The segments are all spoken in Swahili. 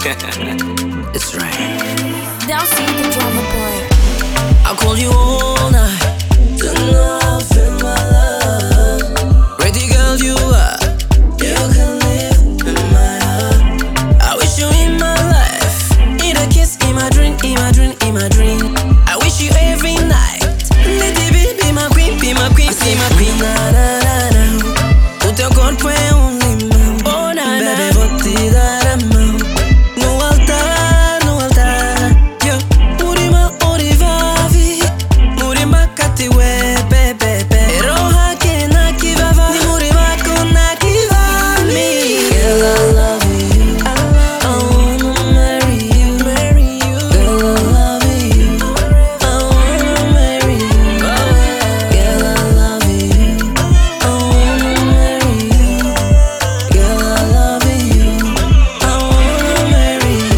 It's right. Down see the drama boy. I called you all night to know feel my love. Pretty girl you are, you can live in my heart. I wish you in my life, need a kiss in my dream, in my dream, in my dream. I wish you every night. Let it be my queen, be my queen, be my queen. Na na na na. O teu corpo é limão. Oh na na. Bebê, vou te dar a mão. No altar, no altar. Yo, murima orivavi, murima katiwe, bebe, bebe. Roha ke na kivava, ni murima kona kivami. Girl, I love you. I wanna marry you, marry you. Girl, I love you. I wanna marry you. Girl, I love you. I wanna marry you. Girl, I love you. I wanna marry you.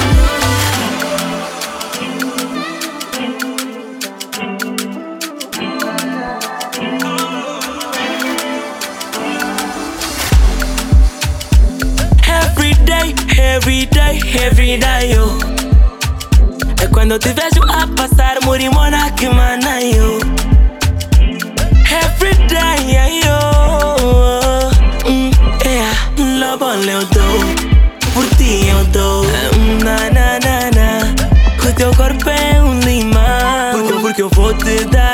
Every day, yo. É quando eu te vejo a passar, murimona que mana, yo. Every day, yeah, yo. Yeah, lobo eu dou, por ti eu dou. Na, na, na, na. O teu corpo é limão, porque eu vou te dar